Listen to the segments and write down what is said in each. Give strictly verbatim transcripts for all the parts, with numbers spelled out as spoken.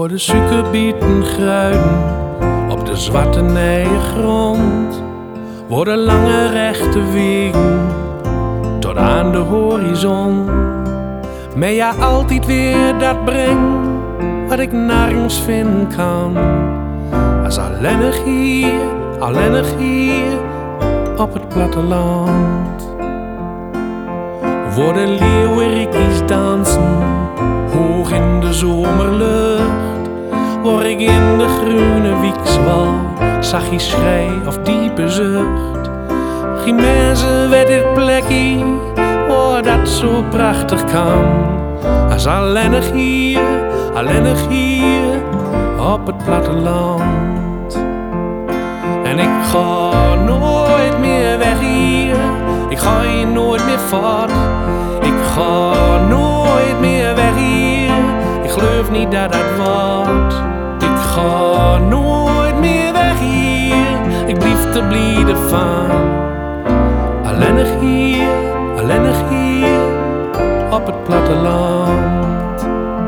Voor de suikerbieten gruiden op de zwarte grond worden lange rechte wegen tot aan de horizon. Maar ja, altijd weer dat breng wat ik nergens vinden kan, als alleenig hier, alleenig hier op het platteland. Worden leeuwerikjes dansen hoog in de zomerlucht, word ik in de groene wiekswal zachtjes schrei of diepe zucht. Geen mensen weet dit plekje waar dat zo prachtig kan, als alleenig hier, alleenig hier op het platteland. En ik ga nooit meer weg hier, ik ga hier nooit meer voort. Ik ga nooit meer weg hier, ik geloof niet dat dat wordt. Ik ga nooit meer weg hier, ik blijf te blijden van. Alleenig hier, alleenig hier op het platteland.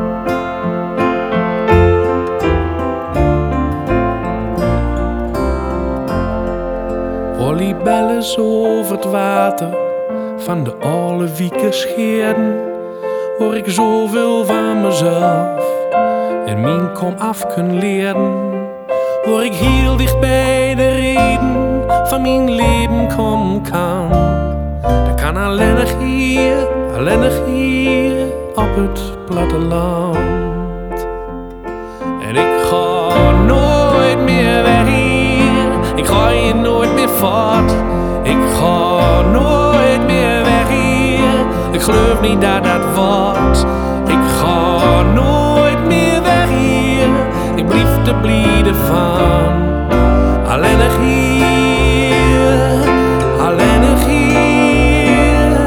Volleybellen over het water van de oude wieken scheerden, hoor ik zoveel van mezelf en mijn kom af kunnen leren. Hoor ik heel dicht bij de reden van mijn leven komen kan. Dat kan alleenig hier, alleenig hier op het platteland. En ik ga nooit meer weg hier, ik ga hier nooit meer voort. Ik ga nooit meer weg hier, ik geloof niet dat dat wordt. Ik ga nooit meer weg hier, ik blijf te blijden van. Alleenig hier, alleenig hier,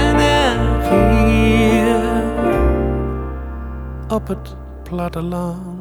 alleenig hier op het platteland.